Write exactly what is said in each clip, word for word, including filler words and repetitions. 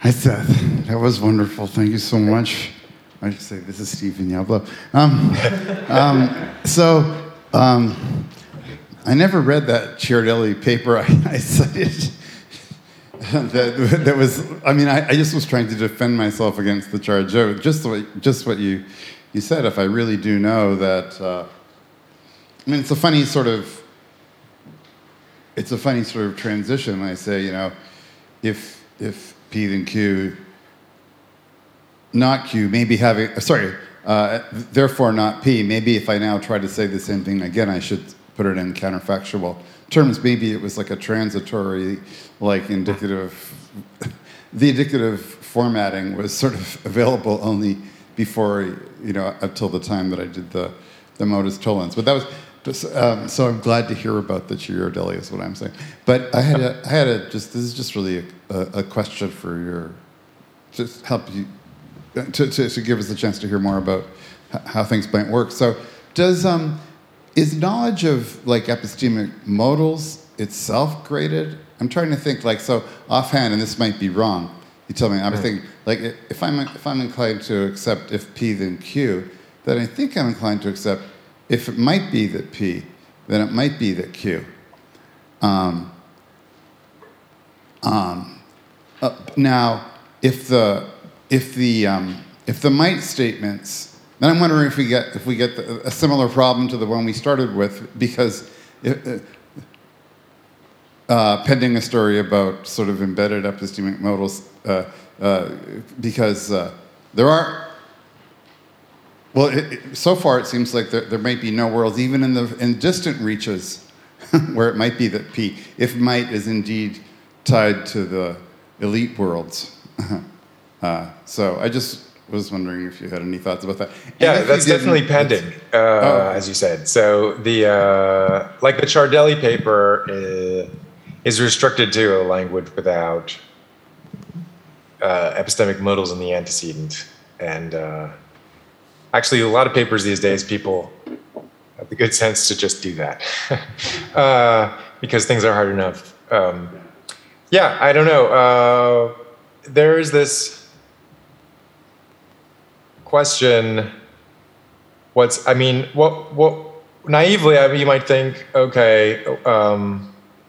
Hi, Seth. That was wonderful. Thank you so much. I should say, this is Stephen Yablo. Um, um, so, um, I never read that Ciardelli paper I, I cited. that, that was, I mean, I, I just was trying to defend myself against the charge. Just what, just what you, you said, if I really do know that, uh, I mean, it's a funny sort of, it's a funny sort of transition. I say, you know, if, if P then Q, not Q, maybe having, sorry, uh, therefore not P, maybe if I now try to say the same thing again, I should put it in counterfactual terms. Maybe it was like a transitory, like indicative, the indicative formatting was sort of available only before, you know, until the time that I did the, the modus tollens. But that was, just, um, so I'm glad to hear about the Ciardelli is what I'm saying. But I had a, I had a, just, this is just really a, a, a question for your, just help you, to, to, to give us a chance to hear more about how things might work. So does, um, is knowledge of like epistemic modals itself graded? I'm trying to think like, so offhand, and this might be wrong, you tell me, I'm thinking, like if I'm, if I'm inclined to accept if P then Q, then I think I'm inclined to accept if it might be that P, then it might be that Q. Um, um, uh, now, if the, if the, um, if the might statements, then I'm wondering if we get if we get the, a similar problem to the one we started with, because it, uh, pending a story about sort of embedded epistemic modals, uh, uh, because uh, there are, well, it, it, so far it seems like there, there might be no worlds, even in the in distant reaches, where it might be that P, if might is indeed tied to the elite worlds. uh, so I just was wondering if you had any thoughts about that. And yeah, that's definitely pending, uh, oh. as you said. So the uh, like the Ciardelli paper is, is restricted to a language without uh, epistemic modals in the antecedent. And uh, actually, a lot of papers these days, people have the good sense to just do that uh, because things are hard enough. Um, yeah, I don't know. Uh, there is this question, what's, I mean, what, what, naively, I mean, you might think, okay, um,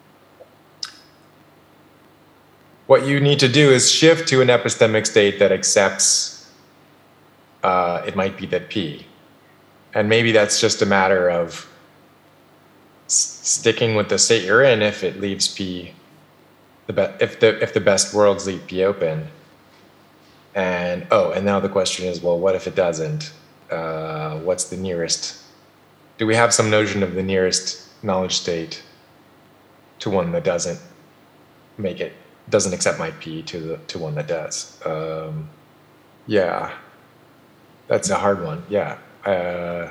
what you need to do is shift to an epistemic state that accepts, uh, it might be that P. And maybe that's just a matter of s- sticking with the state you're in if it leaves P, the be- if the, if the best worlds leave P open. And, oh, and now the question is, well, what if it doesn't? Uh, what's the nearest? Do we have some notion of the nearest knowledge state to one that doesn't make it, doesn't accept my P to the to one that does? Um, yeah, that's a hard one, yeah. Uh,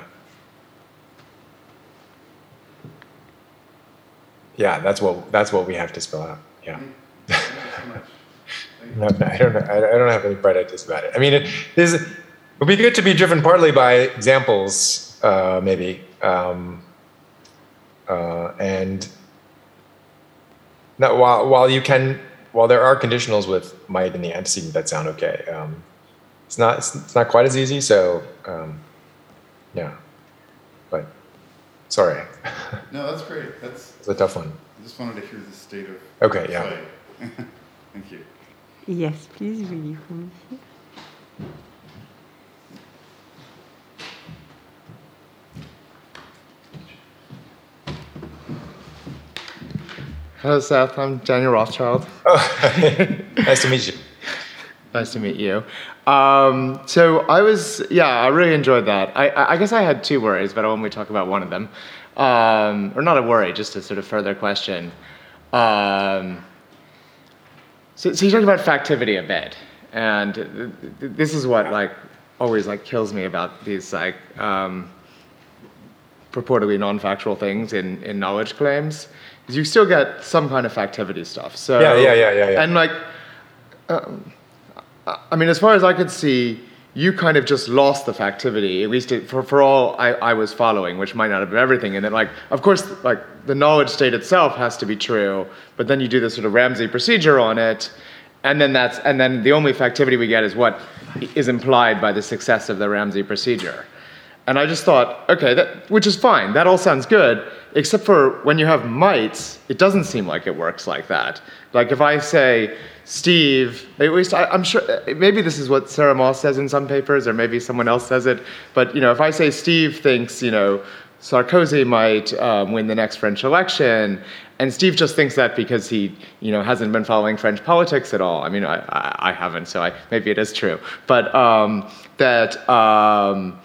yeah, that's what, that's what we have to spell out, yeah. No, no, I don't know. I don't have any bright ideas about it. I mean, it, is, it would be good to be driven partly by examples, uh, maybe, um, uh, and no, while while you can, while there are conditionals with might in the antecedent that sound okay, um, it's not it's, it's not quite as easy. So, um, yeah, but sorry. No, that's great. That's it's a tough one. I just wanted to hear the state of. Okay, yeah. Thank you. Yes, please, will you come here? Hello, Seth. I'm Daniel Rothschild. Oh, nice to meet you. Nice to meet you. Um, so I was, yeah, I really enjoyed that. I, I guess I had two worries, but I want to talk about one of them. Um, or not a worry, just a sort of further question. Um, So, so you talked about factivity a bit, and th- th- this is what like always like kills me about these like um, purportedly non-factual things in, in knowledge claims, is you still get some kind of factivity stuff. So yeah, yeah, yeah, yeah, yeah. And like, um, I mean, as far as I could see, you kind of just lost the factivity, at least it, for, for all I, I was following, which might not have been everything. And then, like, of course, like the knowledge state itself has to be true, but then you do this sort of Ramsey procedure on it, and then that's and then the only factivity we get is what is implied by the success of the Ramsey procedure. And I just thought, okay, that, which is fine. That all sounds good, except for when you have mites, it doesn't seem like it works like that. Like if I say, Steve, at least I, I'm sure, maybe this is what Sarah Moss says in some papers, or maybe someone else says it, but you know, if I say Steve thinks, you know, Sarkozy might um, win the next French election, and Steve just thinks that because he, you know, hasn't been following French politics at all. I mean, I, I, I haven't, so I, maybe it is true. But um, that um,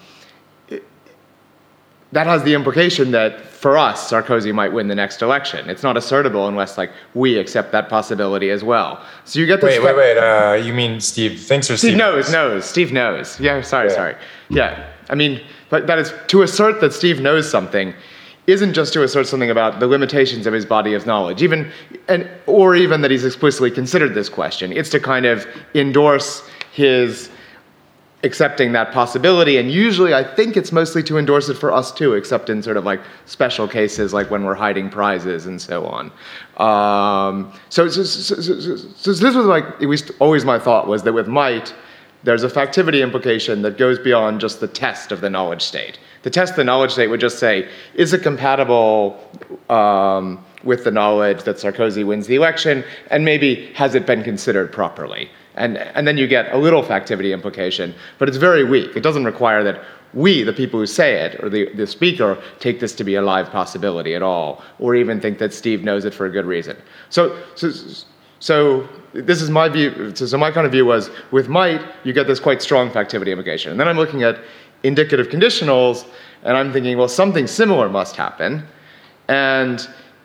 that has the implication that for us, Sarkozy might win the next election. It's not assertable unless, like, we accept that possibility as well. So you get this. Wait, wait, wait. Uh, you mean Steve thinks or Steve, Steve knows? Knows. Steve knows. Yeah. Sorry. Yeah. Sorry. Yeah. I mean, but that is to assert that Steve knows something. Isn't just to assert something about the limitations of his body of knowledge, even and or even that he's explicitly considered this question. It's to kind of endorse his accepting that possibility, and usually I think it's mostly to endorse it for us too, except in sort of like special cases, like when we're hiding prizes and so on. Um, so, so, so, so, so, so this was like at least always my thought was that with might, there's a factivity implication that goes beyond just the test of the knowledge state. The test of the knowledge state would just say, is it compatible um, with the knowledge that Sarkozy wins the election, and maybe has it been considered properly? And, and then you get a little factivity implication, but it's very weak. It doesn't require that we, the people who say it, or the, the speaker, take this to be a live possibility at all, or even think that Steve knows it for a good reason. So, so, so this is my view. So, so my kind of view was, with might, you get this quite strong factivity implication. And then I'm looking at indicative conditionals, and I'm thinking, well, something similar must happen. And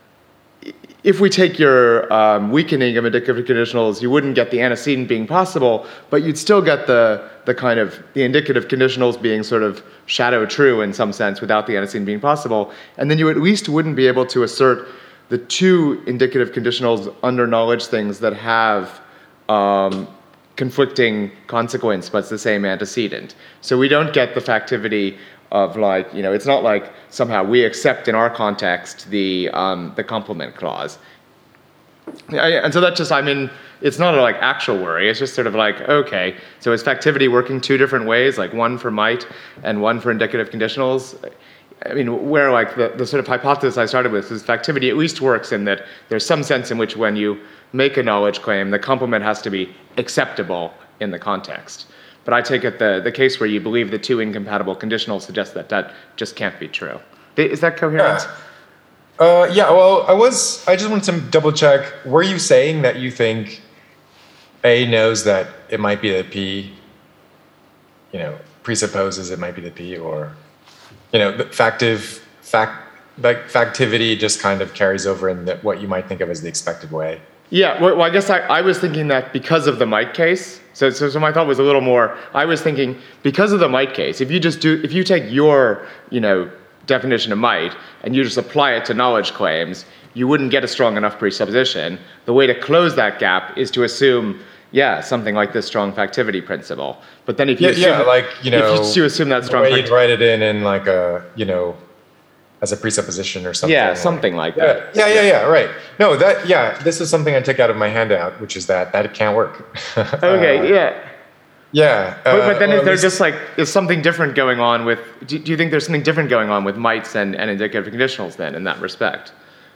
if we take your um, weakening of indicative conditionals, you wouldn't get the antecedent being possible, but you'd still get the, the kind of the indicative conditionals being sort of shadow true in some sense without the antecedent being possible. And then you at least wouldn't be able to assert the two indicative conditionals under knowledge things that have um, conflicting consequence, but it's the same antecedent. So we don't get the factivity of like, you know, it's not like somehow we accept in our context the um, the complement clause. And so that just, I mean, it's not a like actual worry. It's just sort of like, okay, so is factivity working two different ways, like one for might and one for indicative conditionals? I mean, where like the, the sort of hypothesis I started with is factivity at least works in that there's some sense in which when you make a knowledge claim, the complement has to be acceptable in the context. But I take it the, the case where you believe the two incompatible conditionals suggests that that just can't be true. Is that coherent? Yeah. Uh, yeah, well, I was, I just wanted to double check. Were you saying that you think A knows that it might be the P, you know, presupposes it might be the P, or, you know, the factive, fact, like factivity just kind of carries over in the, what you might think of as the expected way? Yeah, well, I guess I, I was thinking that because of the might case. So, so, so my thought was a little more, I was thinking because of the might case, if you just do, if you take your, you know, definition of might and you just apply it to knowledge claims, you wouldn't get a strong enough presupposition. The way to close that gap is to assume, yeah, something like this strong factivity principle. But then if you yeah, assume, yeah, like, you know, if you, you assume that strong the way you'd fact- write it in in like a, you know, as a presupposition or something. Yeah, something like, like that. Yeah, yeah, yeah, yeah, right. No, that, yeah, this is something I took out of my handout, which is that that can't work. Okay, uh, yeah. Yeah. But, uh, but then well, is there least, just like, is something different going on with, do, do you think there's something different going on with mights and, and indicative conditionals then in that respect?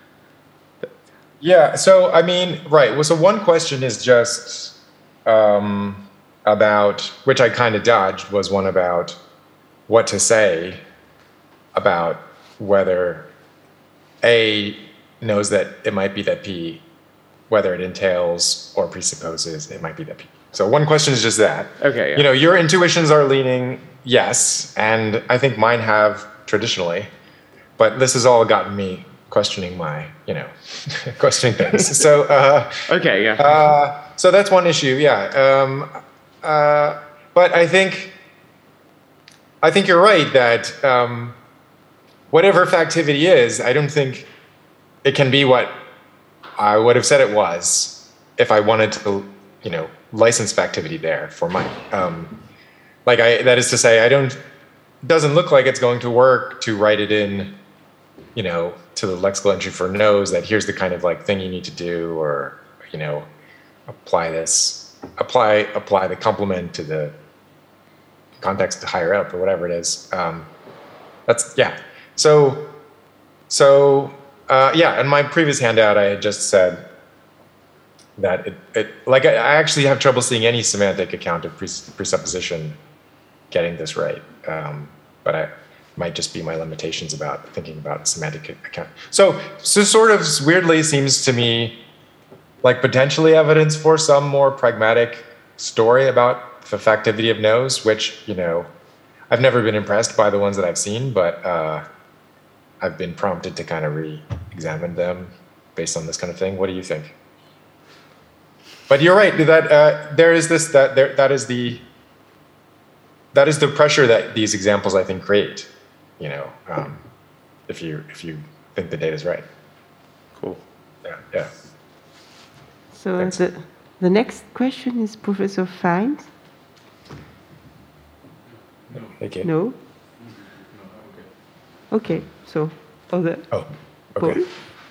Yeah, so I mean, right. Well, so one question is just um, about, which I kind of dodged, was one about what to say about whether A knows that it might be that P, whether it entails or presupposes it might be that P. So one question is just that. Okay. Yeah. You know, your intuitions are leaning yes, and I think mine have traditionally, but this has all gotten me questioning my, you know, questioning things. So, uh, okay, yeah. Uh, so that's one issue, yeah. Um, uh, but I think, I think you're right that um, whatever factivity is, I don't think it can be what I would have said it was if I wanted to, you know, license factivity there for my, um, like I, that is to say, I don't, doesn't look like it's going to work to write it in, you know, to the lexical entry for knows that here's the kind of like thing you need to do, or, you know, apply this, apply apply the complement to the context higher up or whatever it is. Um, that's yeah. So so uh, yeah. In my previous handout, I had just said that it, it like I, I actually have trouble seeing any semantic account of pres- presupposition getting this right. Um, but I might just be my limitations about thinking about semantic account. So so sort of weirdly seems to me like potentially evidence for some more pragmatic story about the effectivity of no's, which, you know, I've never been impressed by the ones that I've seen, but uh, I've been prompted to kind of re-examine them based on this kind of thing. What do you think? But you're right that uh, there is this that there that is the that is the pressure that these examples I think create. You know, um, if you if you think the data is right. Cool. Yeah. Yeah. So Thanks. the, the next question is Professor Fiennes. Thank you. No? Okay, so other. Oh. Okay. Paul?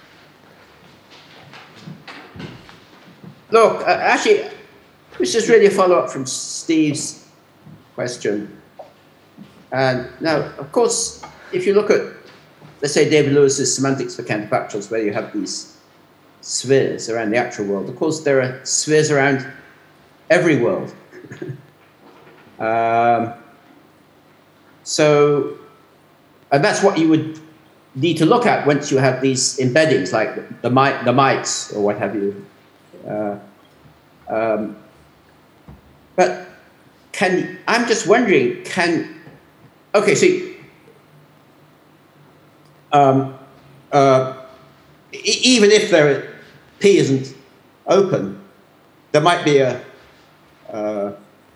Look, uh, actually, this is really a follow-up from Steve's question. And now, of course, if you look at, let's say, David Lewis's Semantics for Counterfactuals, where you have these spheres around the actual world, of course, there are spheres around every world. um, so, and that's what you would need to look at once you have these embeddings, like the, mi- the mites or what have you. Uh, um, but can I'm just wondering, can okay, see, um, uh, e- even if there P isn't open, there might be a uh,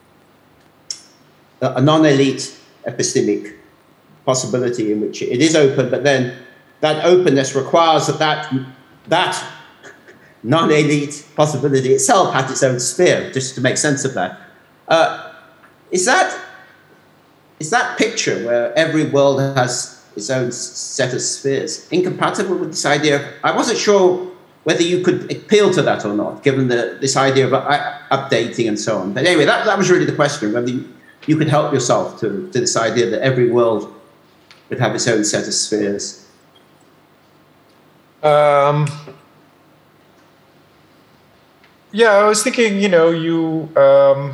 a non-elite epistemic possibility in which it is open, but then that openness requires that that, that non-elite possibility itself has its own sphere, just to make sense of that. Uh, is that is that picture where every world has its own set of spheres incompatible with this idea of, I wasn't sure whether you could appeal to that or not, given the, this idea of uh, updating and so on. But anyway, that, that was really the question, whether you, you could help yourself to, to this idea that every world would have its own set of spheres. Um, yeah, I was thinking, you know, you, um,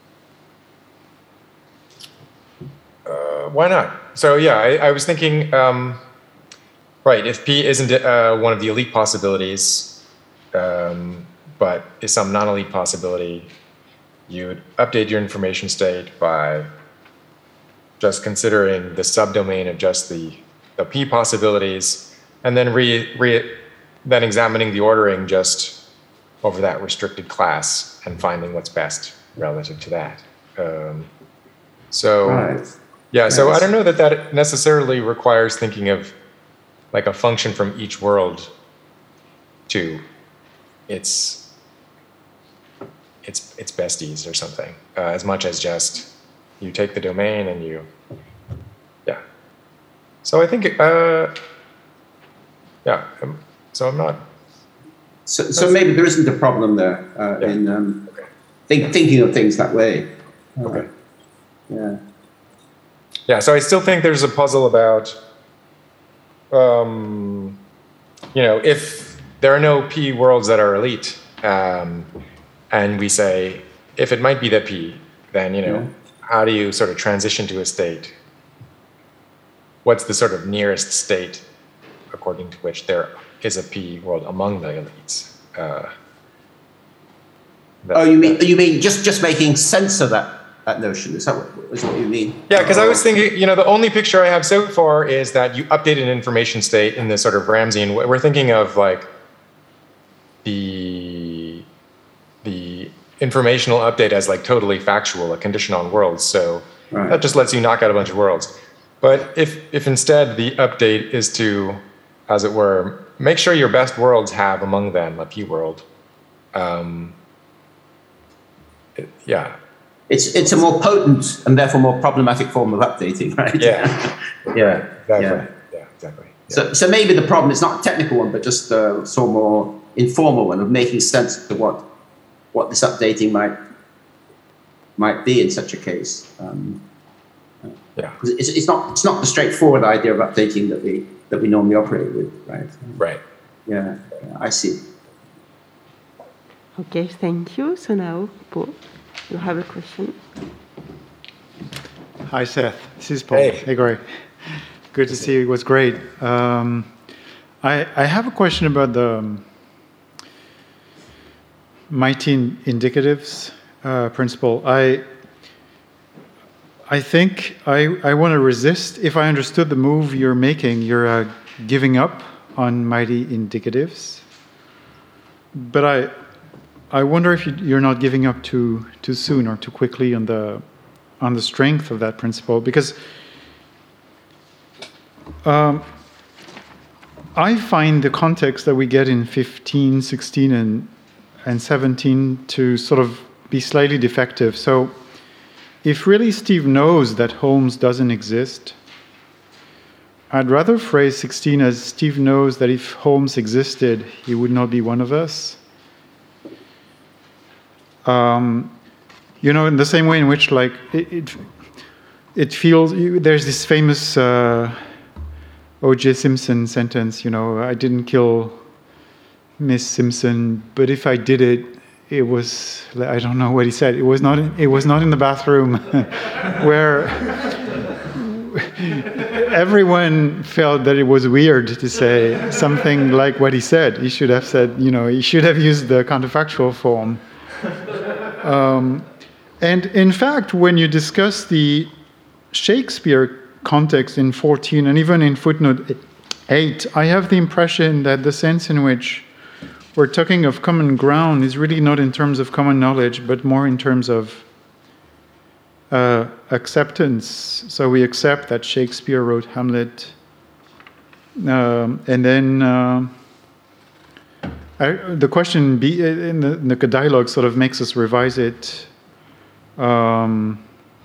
uh, why not? So yeah, I, I was thinking, um, right, if P isn't uh, one of the elite possibilities, um, but is some non-elite possibility, you'd update your information state by just considering the subdomain of just the, the P possibilities, and then re, re then examining the ordering just over that restricted class and finding what's best relative to that. Um, so Right. yeah, so Yes. I don't know that that necessarily requires thinking of like a function from each world to its its its besties or something, uh, as much as just you take the domain and you, yeah. So I think, uh, yeah. Um, so I'm not. So, so maybe there isn't a problem there uh, Yeah. in um, Okay. think, thinking of things that way. Uh, Okay. Yeah. Yeah. So I still think there's a puzzle about, um, you know, if there are no P worlds that are elite, um, and we say if it might be that P, then you know. Yeah. How do you sort of transition to a state? What's the sort of nearest state according to which there is a P world among the elites? Uh, that- Oh, you mean you mean just, just making sense of that, that notion? Is that what, is what you mean? Yeah, because I was thinking, you know, the only picture I have so far is that you update an information state in this sort of Ramsian. We're thinking of like the the informational update as like totally factual, a condition on worlds. So Right. that just lets you knock out a bunch of worlds. But if if instead the update is to, as it were, make sure your best worlds have among them a P world. Um, it- yeah. It's it's a more potent and therefore more problematic form of updating, right? Yeah. yeah. Exactly. Yeah. Yeah. Exactly. Yeah. So, so maybe the problem is not a technical one, but just a sort of more informal one of making sense of what what this updating might might be in such a case. Um, Yeah. It's, it's not it's not the straightforward idea of updating that we that we normally operate with, right? Right. Yeah, yeah, I see. Okay, thank you. So now, Paul, you have a question. Hi, Seth. This is Paul. Hey. Hey, Greg. Good to see you. It was great. Um, I, I have a question about the um, mighty indicatives uh, principle. I I think I, I want to resist. If I understood the move you're making, you're uh, giving up on mighty indicatives. But I I wonder if you, you're not giving up too too soon or too quickly on the on the strength of that principle, because um, I find the context that we get in fifteen, sixteen, and and seventeen to sort of be slightly defective. So if really Steve knows that Holmes doesn't exist, I'd rather phrase sixteen as Steve knows that if Holmes existed, he would not be one of us. Um, you know, in the same way in which, like, it it, it feels, there's this famous uh, O J Simpson sentence, you know, I didn't kill Miss Simpson, but if I did it, it was, I don't know what he said, it was not, it was not in the bathroom, where everyone felt that it was weird to say something like what he said. He should have said, you know, he should have used the counterfactual form. Um, and in fact, when you discuss the Shakespeare context in fourteen and even in footnote eight, I have the impression that the sense in which we're talking of common ground is really not in terms of common knowledge, but more in terms of uh, acceptance. So we accept that Shakespeare wrote Hamlet, um, and then uh, I, the question be, in, the, in the dialogue sort of makes us revise it. Um,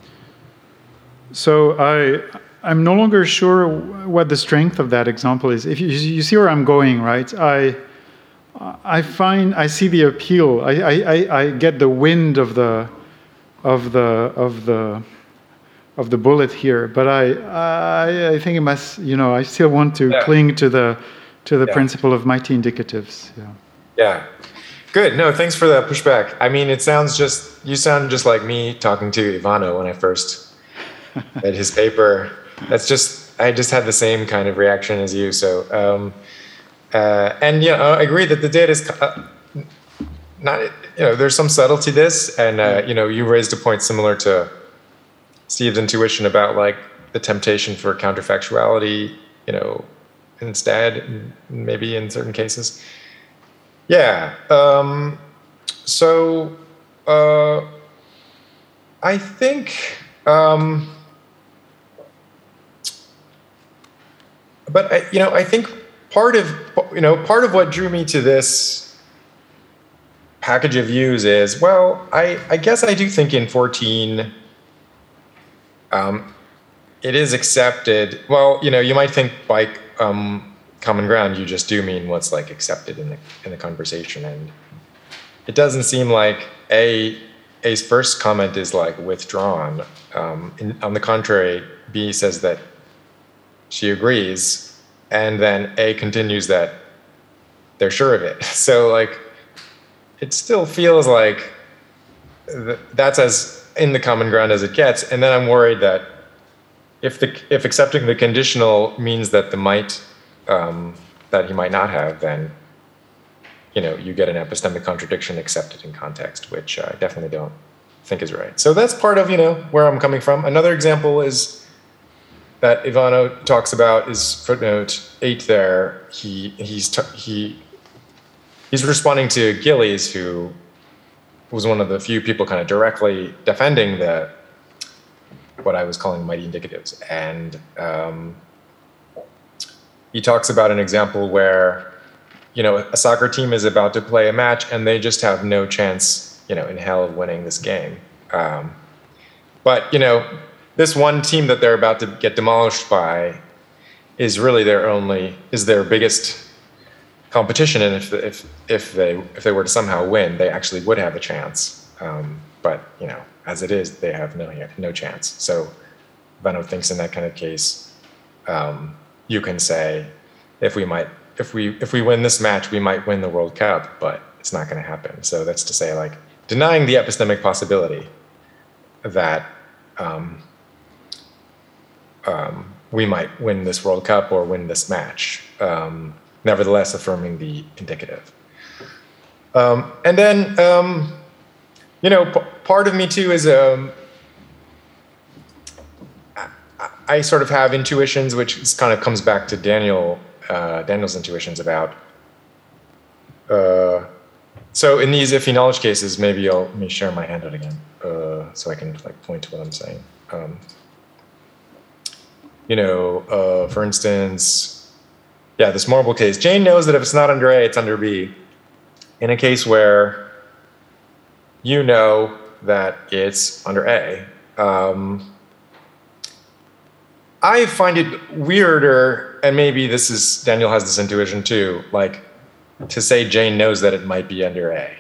so I, I'm no longer sure what the strength of that example is. If you, you see where I'm going, right? I, I find I see the appeal. I, I, I get the wind of the, of the, of the, of the bullet here. But I, I, I think it must. You know, I still want to yeah. cling to the, to the yeah. principle of mighty indicatives. Yeah. Yeah. Good. No, thanks for that pushback. I mean, it sounds just, you sound just like me talking to Ivano when I first read his paper. That's just, I just had the same kind of reaction as you. So, um, uh, and yeah, I agree that the data is uh, not, you know, there's some subtlety to this. And, uh, you know, you raised a point similar to Steve's intuition about like the temptation for counterfactuality, you know, instead, maybe in certain cases. Yeah. Um, so uh, I think, um, but I, you know, I think part of you know part of what drew me to this package of views is, well, I I guess I do think in fourteen, um, it is accepted. Well, you know, you might think by um, common ground, you just do mean what's like accepted in the in the conversation, and it doesn't seem like a A's first comment is like withdrawn. Um, in, on the contrary, B says that she agrees, and then A continues that they're sure of it. So like, it still feels like th- that's as in the common ground as it gets. And then I'm worried that if the if accepting the conditional means that the might Um, that he might not have, then, you know, you get an epistemic contradiction accepted in context, which I definitely don't think is right. So that's part of, you know, where I'm coming from. Another example is that Ivano talks about is footnote eight there. He he's t- he he's responding to Gillies, who was one of the few people kind of directly defending the what I was calling mighty indicatives, and um, he talks about an example where, you know, a soccer team is about to play a match and they just have no chance, you know, in hell of winning this game. Um, but, you know, this one team that they're about to get demolished by is really their only, is their biggest competition, and if if if they if they were to somehow win, they actually would have a chance. Um, but you know, as it is, they have no no chance. So Venno thinks in that kind of case, um, you can say, if we might if we if we win this match, we might win the World Cup, but it's not going to happen. So that's to say, like, denying the epistemic possibility that um, um, we might win this World Cup or win this match. Um, nevertheless, affirming the indicative. Um, and then, um, you know, p- part of me too is um, I, I sort of have intuitions, which is kind of comes back to Daniel, uh, Daniel's intuitions about. Uh, so in these iffy knowledge cases, maybe I'll let me share my handout again, uh, so I can like point to what I'm saying. Um, you know, uh, for instance, yeah, this marble case. Jane knows that if it's not under A, it's under B. In a case where you know that it's under A, um, I find it weirder, and maybe this is, Daniel has this intuition too, like to say Jane knows that it might be under A.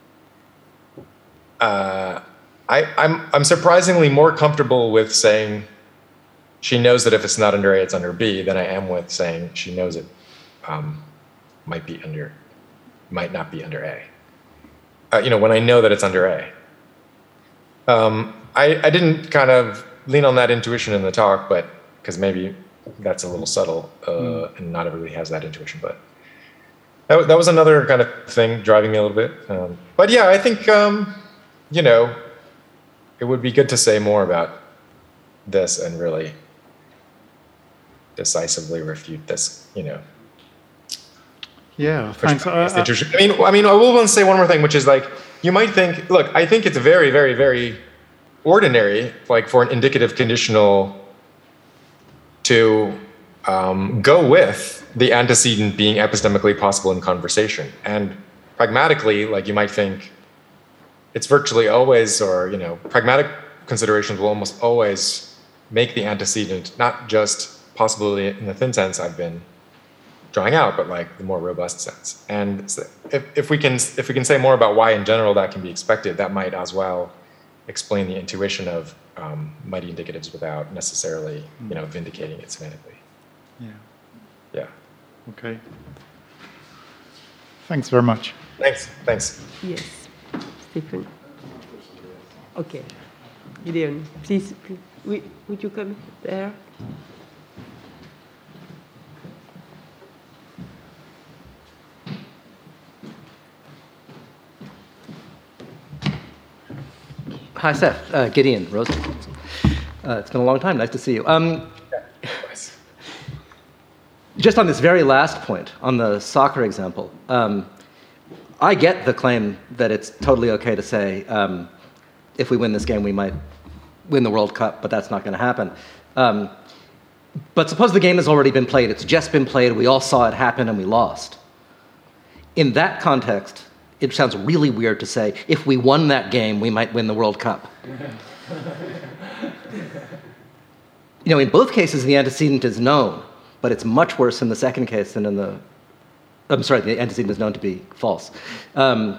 Uh, I, I'm, I'm surprisingly more comfortable with saying she knows that if it's not under A, it's under B, than I am with saying she knows it um, might be under, might not be under A. Uh, you know, when I know that it's under A. Um, I, I didn't kind of lean on that intuition in the talk, but because maybe that's a little subtle, uh, mm. and not everybody has that intuition. But that, that was another kind of thing driving me a little bit. Um, but yeah, I think, um, you know, it would be good to say more about this and really decisively refute this, you know. Yeah, thanks. Uh, I mean, I mean, I will want to say one more thing, which is like, you might think, look, I think it's very, very, very ordinary, like for an indicative conditional to um, go with the antecedent being epistemically possible in conversation. And pragmatically, like you might think, it's virtually always, or, you know, pragmatic considerations will almost always make the antecedent not just possibility in the thin sense I've been drawing out, but like the more robust sense. And if, if we can if we can say more about why in general that can be expected, that might as well explain the intuition of um, mighty indicatives without necessarily, you know, vindicating it semantically. Yeah. Yeah. Okay. Thanks very much. Thanks. Thanks. Yes, Stephen. Okay. Gideon, please, please. Would, would you come there? Hi, Seth. Uh, Gideon Rosen. Uh, it's been a long time. Nice to see you. Um, just on this very last point, on the soccer example, um, I get the claim that it's totally okay to say, um, if we win this game, we might win the World Cup, but that's not going to happen. Um, but suppose the game has already been played. It's just been played. We all saw it happen, and we lost. In that context, it sounds really weird to say, if we won that game, we might win the World Cup. You know, in both cases, the antecedent is known, but it's much worse in the second case than in the, I'm sorry, the antecedent is known to be false. Um,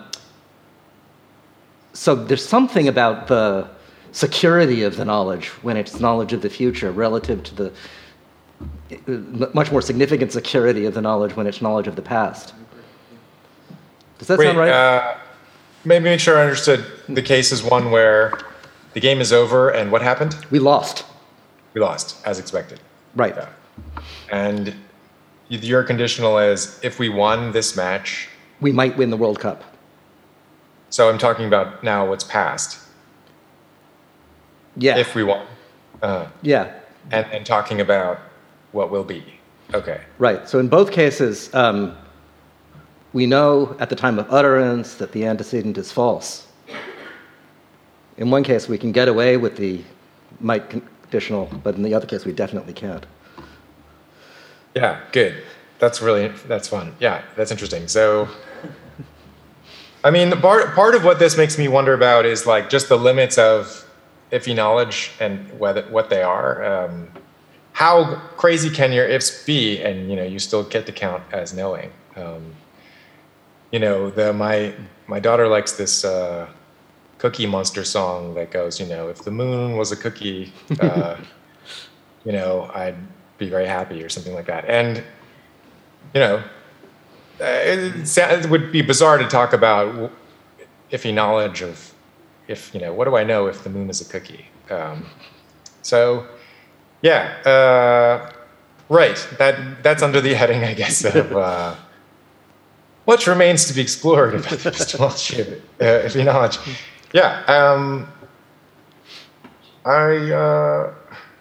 so there's something about the security of the knowledge when it's knowledge of the future relative to the much more significant security of the knowledge when it's knowledge of the past. Does that Wait, sound right? Uh, maybe make sure I understood. The case is one where the game is over, and what happened? We lost. We lost, as expected. Right. Yeah. And your conditional is, if we won this match... We might win the World Cup. So I'm talking about now what's past. Yeah. If we won. Uh, yeah. And, and talking about what will be. Okay. Right. So in both cases... Um, we know at the time of utterance that the antecedent is false. In one case, we can get away with the might conditional, but in the other case, we definitely can't. Yeah, good. That's really, that's fun. Yeah, that's interesting. So, I mean, the part, part of what this makes me wonder about is like just the limits of iffy knowledge and whether, what they are. Um, how crazy can your ifs be, and you know, you still get to count as knowing? Um, you know, the, my my daughter likes this uh, Cookie Monster song that goes, you know, if the moon was a cookie, uh, you know, I'd be very happy, or something like that. And, you know, it, it would be bizarre to talk about iffy knowledge of, if, you know, what do I know if the moon is a cookie? Um, so, yeah, uh, right. That that's under the heading, I guess, of uh, what remains to be explored about the epistemology of uh, iffy knowledge. Yeah, um, I. Uh,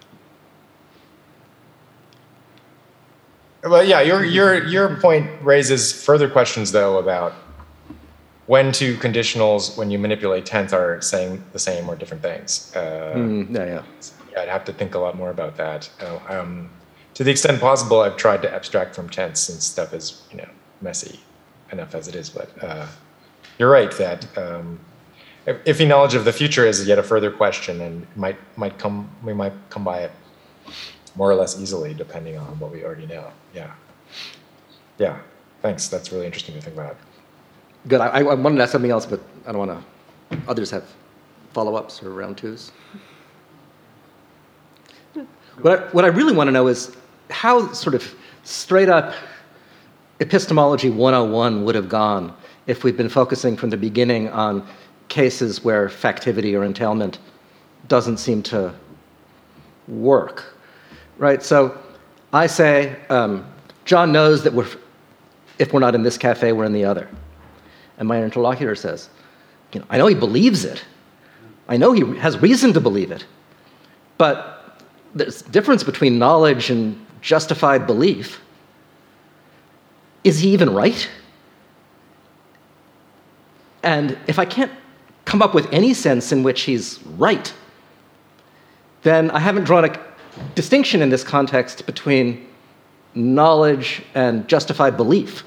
well, yeah, your your your point raises further questions, though, about when two conditionals, when you manipulate tense, are saying the same or different things. Uh, Mm, yeah, yeah. I'd have to think a lot more about that. Uh, um, to the extent possible, I've tried to abstract from tense, since stuff is, you know, messy enough as it is. But uh, you're right that um, iffy knowledge of the future is yet a further question, and might might come we might come by it more or less easily depending on what we already know. Yeah, yeah. Thanks. That's really interesting to think about. Good. I, I wanted to ask something else, but I don't want to. Others have follow-ups or round twos. What I, what I really want to know is how sort of straight up epistemology one oh one would have gone if we'd been focusing from the beginning on cases where factivity or entailment doesn't seem to work, right? So I say, um, John knows that we're, if we're not in this cafe, we're in the other. And my interlocutor says, you know, I know he believes it. I know he has reason to believe it. But there's a difference between knowledge and justified belief. Is he even right? And if I can't come up with any sense in which he's right, then I haven't drawn a distinction in this context between knowledge and justified belief.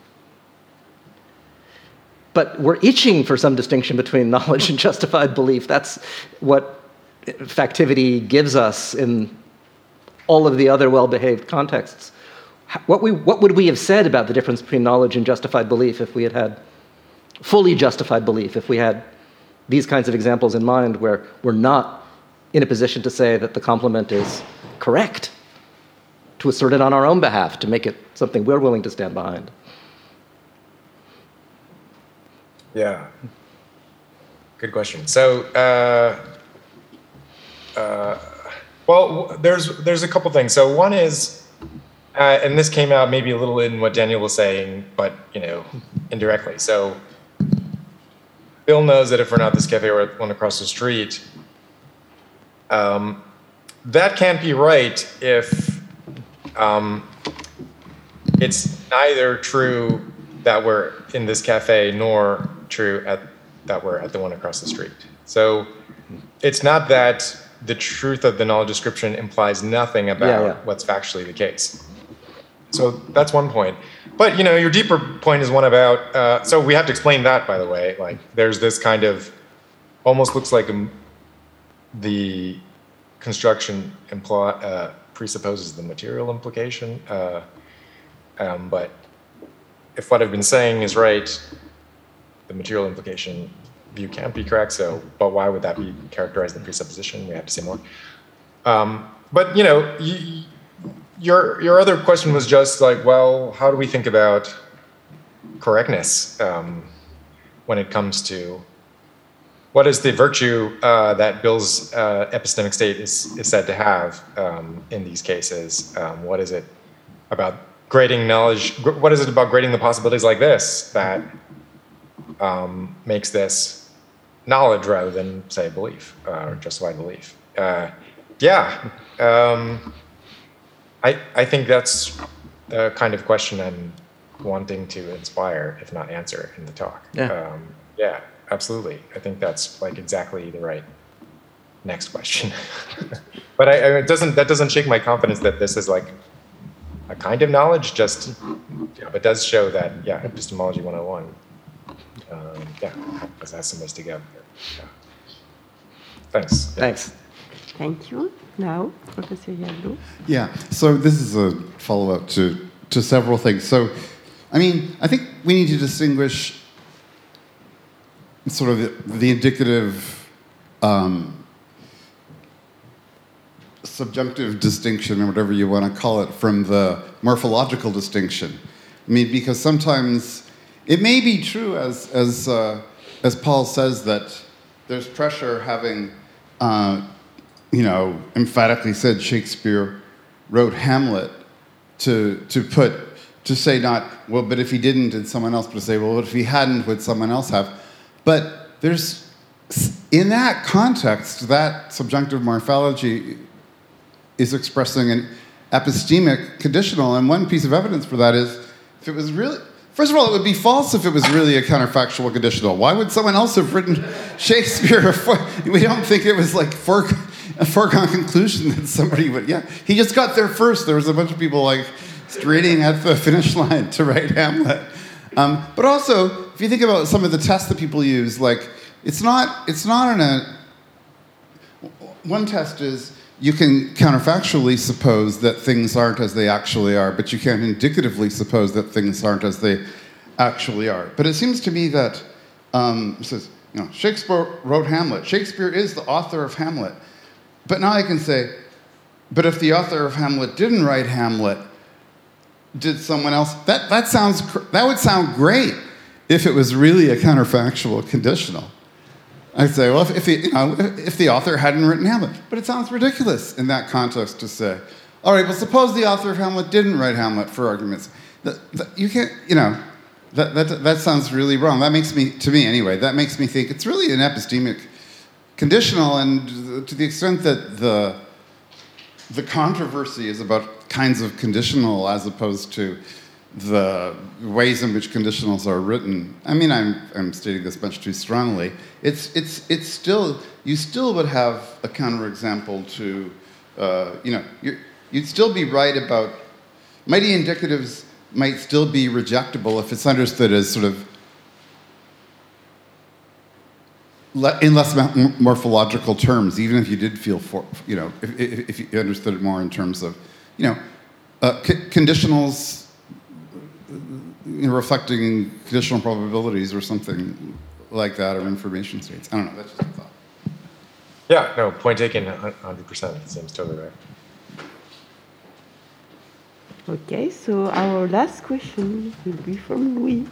But we're itching for some distinction between knowledge and justified belief. That's what factivity gives us in all of the other well-behaved contexts. What, we, what would we have said about the difference between knowledge and justified belief if we had had fully justified belief, if we had these kinds of examples in mind where we're not in a position to say that the complement is correct, to assert it on our own behalf, to make it something we're willing to stand behind? Yeah. Good question. So, uh, uh, well, there's there's a couple things. So one is, uh, and this came out maybe a little in what Daniel was saying, but you know, indirectly. So, Bill knows that if we're not this cafe, we're at one across the street. Um, that can't be right if um, it's neither true that we're in this cafe nor true at that we're at the one across the street. So it's not that the truth of the knowledge description implies nothing about Yeah, yeah. what's factually the case. So that's one point. But you know, your deeper point is one about. Uh, so we have to explain that, by the way. Like, there's this kind of almost looks like a, the construction imply, uh, presupposes the material implication. Uh, um, but if what I've been saying is right, the material implication view can't be correct. So, but why would that be characterized in presupposition? We have to say more. Um, but you know, you, your your other question was just like, well, how do we think about correctness um, when it comes to what is the virtue uh, that Bill's uh, epistemic state is is said to have um, in these cases? Um, what is it about grading knowledge? What is it about grading the possibilities like this that um, makes this knowledge rather than, say, belief uh, or justified belief? Uh, yeah, um, I I think that's the kind of question I'm wanting to inspire, if not answer, in the talk. Yeah. Um, yeah, absolutely. I think that's like exactly the right next question. But I, I, it doesn't that doesn't shake my confidence that this is like a kind of knowledge, just, yeah, but does show that, yeah, epistemology one oh one, um, yeah, has, has some ways to go. Yeah. Thanks. Yeah. Thanks. Thank you. Now, Professor Yadlo. Yeah, so this is a follow-up to, to several things. So I mean, I think we need to distinguish sort of the, the indicative um, subjunctive distinction, or whatever you want to call it, from the morphological distinction. I mean, because sometimes it may be true, as as uh, as Paul says, that there's pressure having, uh, you know, emphatically said Shakespeare wrote Hamlet, to to put to say not, well, but if he didn't, did someone else? But to say, well, what if he hadn't, would someone else have? But there's, in that context, that subjunctive morphology is expressing an epistemic conditional, and one piece of evidence for that is, if it was really, first of all, it would be false if it was really a counterfactual conditional. Why would someone else have written Shakespeare? We don't think it was like for, a foregone conclusion that somebody would, yeah. He just got there first. There was a bunch of people like straining at the finish line to write Hamlet. Um, but also, if you think about some of the tests that people use, like, it's not, it's not in a, one test is, you can counterfactually suppose that things aren't as they actually are, but you can't indicatively suppose that things aren't as they actually are. But it seems to me that, um, it says, you know, Shakespeare wrote Hamlet. Shakespeare is the author of Hamlet. But now I can say, but if the author of Hamlet didn't write Hamlet, did someone else? That, that, sounds, that would sound great if it was really a counterfactual conditional. I'd say, well, if, if, the, you know, if the author hadn't written Hamlet. But it sounds ridiculous in that context to say, all right, well, suppose the author of Hamlet didn't write Hamlet, for argument's sake. You can't, you know, that, that, that sounds really wrong. That makes me, to me anyway, that makes me think it's really an epistemic conditional, and to the extent that the, the controversy is about kinds of conditional as opposed to the ways in which conditionals are written. I mean, I'm, I'm stating this much too strongly. It's, it's, it's still, you still would have a counterexample to, uh, you know, you're, you'd still be right about, mighty indicatives might still be rejectable if it's understood as sort of, in less morphological terms, even if you did feel for, you know, if, if, if you understood it more in terms of, you know, uh, c- conditionals, you know, reflecting conditional probabilities or something like that, or information states. I don't know, that's just a thought. Yeah, no, point taken, one hundred percent. It seems totally right. Okay, so our last question will be from Louis.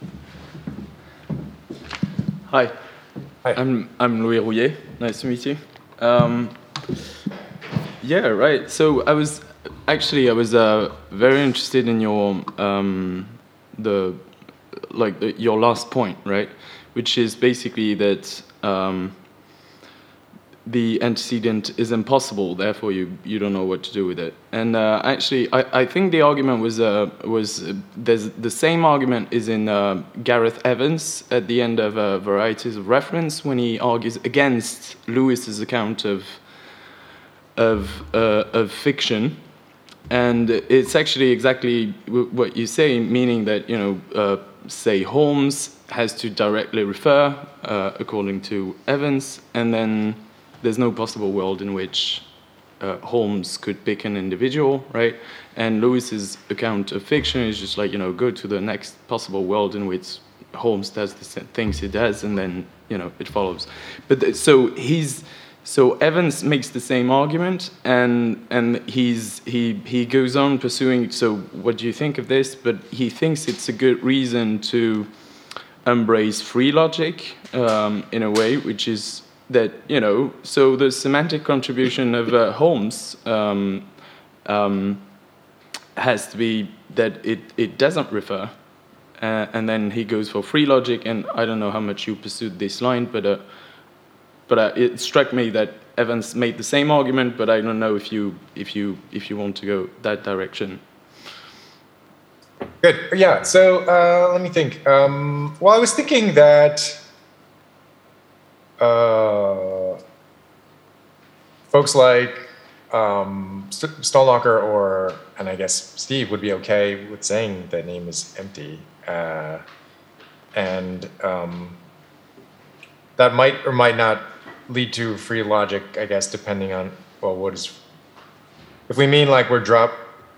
Hi. Hi. I'm I'm Louis Rouillet. Nice to meet you. Um, yeah, right. So I was actually I was uh, very interested in your um, the like the, your last point, right? Which is basically that um, the antecedent is impossible, therefore you you don't know what to do with it. And uh, actually, I, I think the argument was uh, was uh, there's the same argument is in uh, Gareth Evans at the end of uh, Varieties of Reference when he argues against Lewis's account of of uh, of fiction, and it's actually exactly w- what you say, meaning that you know, uh, say Holmes has to directly refer uh, according to Evans, and then there's no possible world in which uh, Holmes could pick an individual, right? And Lewis's account of fiction is just like, you know, go to the next possible world in which Holmes does the things he does, and then, you know, it follows. But th- so he's, so Evans makes the same argument, and and he's he he goes on pursuing. So what do you think of this? But he thinks it's a good reason to embrace free logic um, in a way, which is that, you know, so the semantic contribution of uh, Holmes um, um, has to be that it, it doesn't refer, uh, and then he goes for free logic, and I don't know how much you pursued this line, but uh, but uh, it struck me that Evans made the same argument, but I don't know if you if you if you want to go that direction. Good. Yeah. So uh, let me think. Um, well, I was thinking that uh, folks like um, St- Stollacher or, and I guess Steve would be okay with saying the name is empty, uh, and um, that might or might not lead to free logic, I guess, depending on, well, what is, if we mean like we're drop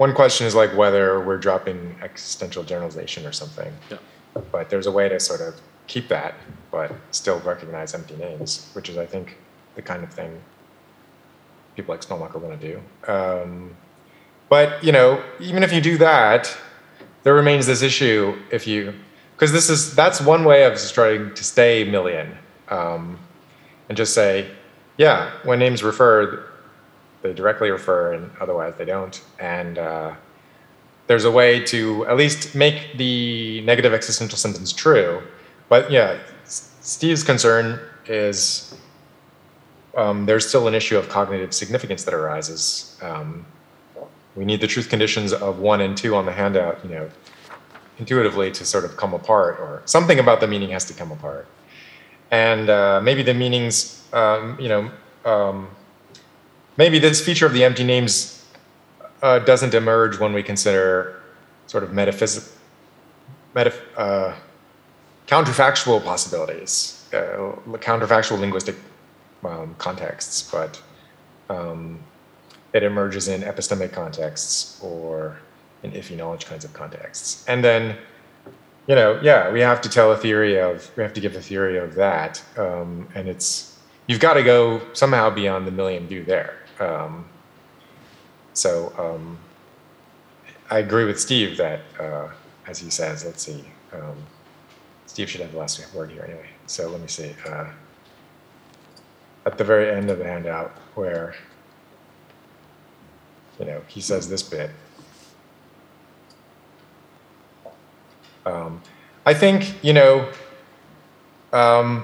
one question is like whether we're dropping existential generalization or something. Yeah. But there's a way to sort of keep that, but still recognize empty names, which is, I think, the kind of thing people like Smelmacher want to do. Um, but, you know, even if you do that, there remains this issue if you, because this is, that's one way of starting to stay Millian, um, and just say, yeah, when names refer, they directly refer, and otherwise they don't. And uh, there's a way to at least make the negative existential sentence true. But yeah, Steve's concern is um, there's still an issue of cognitive significance that arises. Um, we need the truth conditions of one and two on the handout, you know, intuitively to sort of come apart, or something about the meaning has to come apart. And uh, maybe the meanings, um, you know, um, maybe this feature of the empty names uh, doesn't emerge when we consider sort of metaphysic, metaph uh, counterfactual possibilities, uh, counterfactual linguistic um, contexts, but um, it emerges in epistemic contexts or in iffy knowledge kinds of contexts. And then, you know, yeah, we have to tell a theory of, we have to give a theory of that. Um, and it's, you've got to go somehow beyond the Millian view there. Um, so um, I agree with Steve that, uh, as he says, let's see, um, Steve should have the last word here anyway. So let me see. Uh, at the very end of the handout where, you know, he says this bit. Um, I think, you know, um,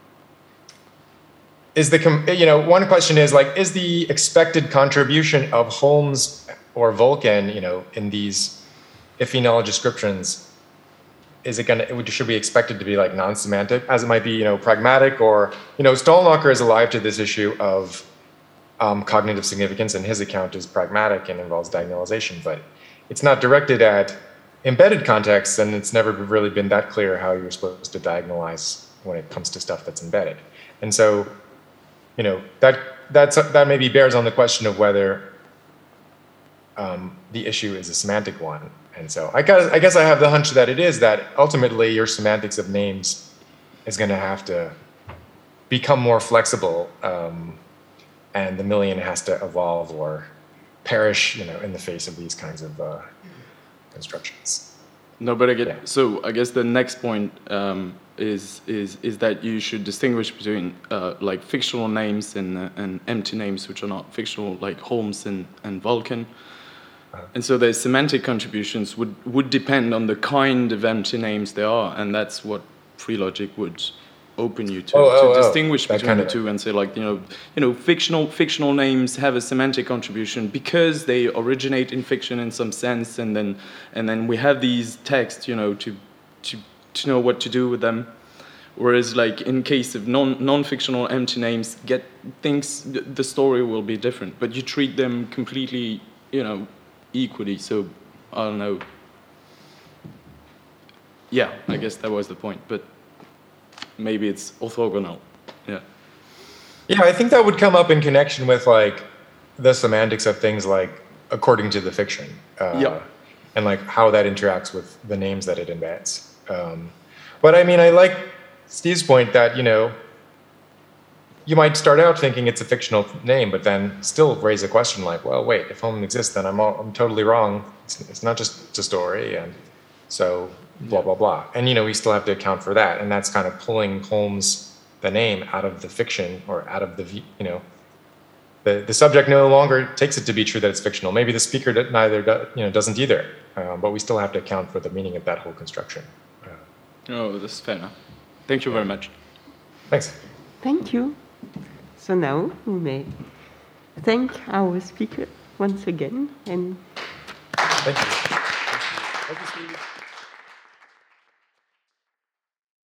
is the, you know, one question is like, is the expected contribution of Holmes or Vulcan, you know, in these iffy knowledge descriptions, is it going to, should we expect it to be like non-semantic, as it might be, you know, pragmatic, or, you know, Stolnacher is alive to this issue of um, cognitive significance, and his account is pragmatic and involves diagonalization, but it's not directed at embedded contexts, and it's never really been that clear how you're supposed to diagonalize when it comes to stuff that's embedded. And so, you know, that that's, that maybe bears on the question of whether um, the issue is a semantic one. And so I guess, I guess I have the hunch that it is, that ultimately your semantics of names is going to have to become more flexible, um, and the Millian has to evolve or perish, you know, in the face of these kinds of uh, constructions. No, but I get, Yeah. so I guess the next point um, is is is that you should distinguish between uh, like fictional names and uh, and empty names, which are not fictional, like Holmes and and Vulcan. And so their semantic contributions would, would depend on the kind of empty names they are, and that's what free logic would open you to, Oh, oh, to oh, distinguish that between kind the of- two and say, like, you know, you know, fictional fictional names have a semantic contribution because they originate in fiction in some sense, and then and then we have these texts, you know, to to to know what to do with them. Whereas, like in case of non non-fictional empty names, get things, the story will be different, but you treat them completely, you know, equally. So I don't know. Yeah, I guess that was the point, but maybe it's orthogonal. Yeah. Yeah, I think that would come up in connection with like the semantics of things like according to the fiction, uh, Yeah. and like how that interacts with the names that it embeds. Um, but I mean, I like Steve's point that, you know, you might start out thinking it's a fictional name, but then still raise a question like, well, wait, if Holmes exists, then I'm all, I'm totally wrong. It's, it's not just a story, and so blah blah blah. And you know, we still have to account for that, and that's kind of pulling Holmes, the name, out of the fiction, or out of the, you know, the the subject no longer takes it to be true that it's fictional. Maybe the speaker neither do, you know doesn't either, um, but we still have to account for the meaning of that whole construction. Uh, Oh, that's fair enough. Thank you very much. thanks. Thank you. So now we may thank our speaker once again, and Thank you. Thank you, Steve.